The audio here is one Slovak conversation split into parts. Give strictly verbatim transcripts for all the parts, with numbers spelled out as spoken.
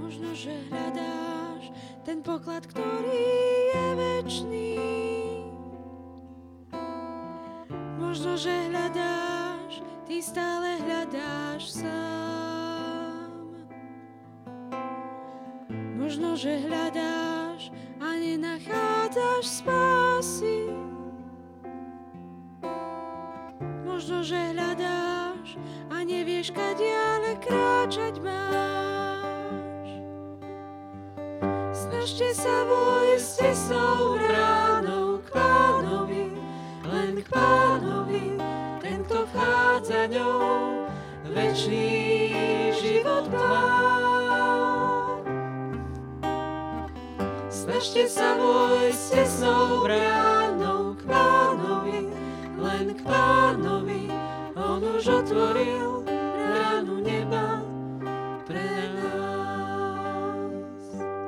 Možno, že hľadáš ten poklad, ktorý je večný. Možno, že hľadáš, ty stále hľadáš sám. Možno, že hľadáš a nenachádzaš spásy. Možno, že hľadáš a nevieš, kadiaľ kráčať máš. Snažte sa vojsť cestou bránou k Pánovi, len k Pánovi, ten, kto vchádza ňou, večný život má. Snažte sa vojsť cestou bránou k Pánovi, len k Pánovi, on už otvoril bránu neba pre nás.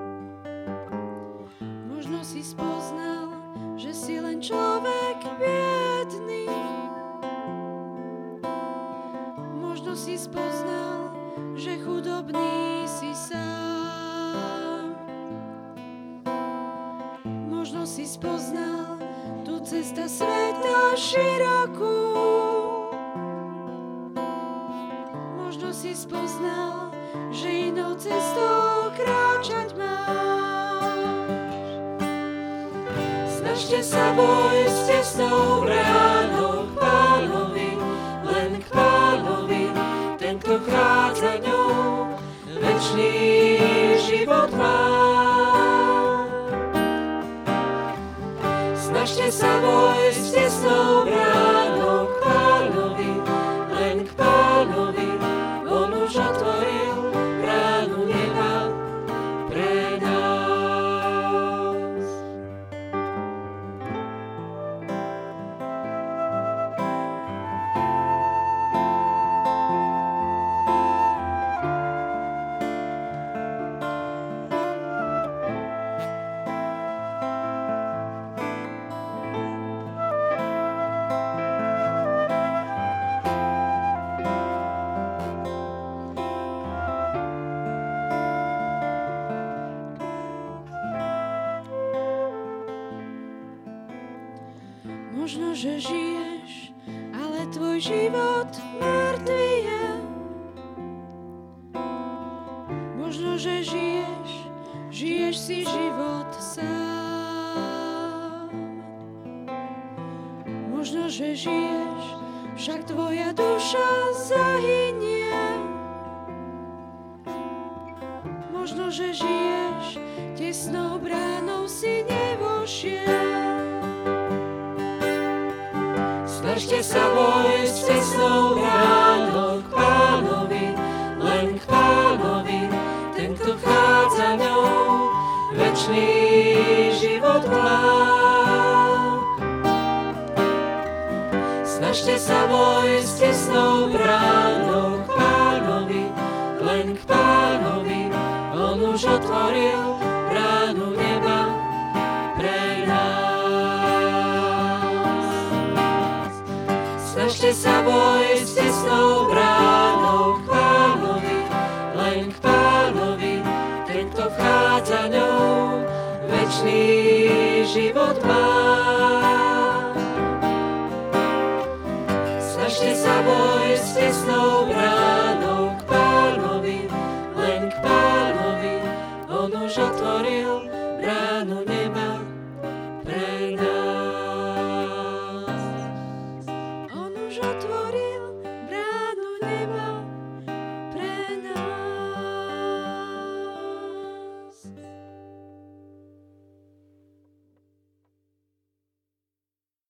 Možno si spoznal, že si len človek biedný. Možno si spoznal, že chudobný si sám. Možno si spoznal tú cesta sveta širokú. Možno si spoznal, že inou cestou kráčať máš. Snažte sa vojsť cestou bránou k Pánovi, len k Pánovi, ten, kto vchádza ňou, večný život má. Snažte sa vojsť cestou bránou k Pánovi, len k Pánovi, on už otvoril bránu neba pre nás. Možno, že žiješ, ale tvoj život mŕtvý je. Možno, že žiješ, žiješ si život sám. Možno, že žiješ, však tvoja duša zahynie. Možno, že žiješ, tesnou bránou si nevošiel. Snažte sa vojsť cestou bránou k Pánovi, len k Pánovi, ten, kto vchádza ňou, večný život má. Snažte sa vojsť cestou bránou k Pánovi, len k Pánovi, on už otvoril bránu neba pre nás. Snažte sa vojsť cestou bránou k Pánovi, len k Pánovi, ten, kto vchádza ňou, večný život má. Snažte sa vojsť cestou bránou k Pánovi, len k Pánovi, on už otvoril bránu neba pre nás. On už otvoril